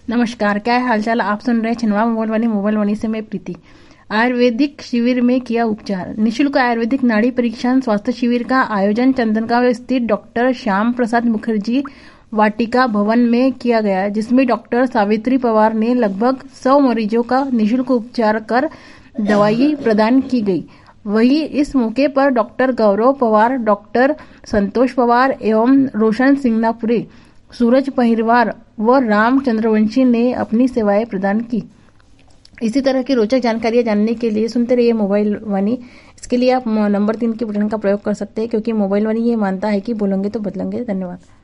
नमस्कार, क्या है हालचाल। आप सुन रहे हैं छनवा मोबाइल वाणी से मैं प्रीति। आयुर्वेदिक शिविर में किया उपचार। निशुल्क आयुर्वेदिक नाड़ी परीक्षण स्वास्थ्य शिविर का आयोजन चंदनगांव स्थित डॉक्टर श्याम प्रसाद मुखर्जी वाटिका भवन में किया गया, जिसमें डॉक्टर सावित्री पवार ने लगभग 100 मरीजों का निशुल्क उपचार कर दवाई प्रदान की गई। वहीं इस मौके पर डॉक्टर गौरव पवार, डॉक्टर संतोष पवार एवं रोशन सिंगनापुरे, सूरज पहिरवार व राम चंद्रवंशी ने अपनी सेवाएं प्रदान की। इसी तरह की रोचक जानकारियां जानने के लिए सुनते रहिए मोबाइल वाणी। इसके लिए आप नंबर 3 के बटन का प्रयोग कर सकते हैं, क्योंकि मोबाइल वाणी ये मानता है कि बोलेंगे तो बदलेंगे। धन्यवाद।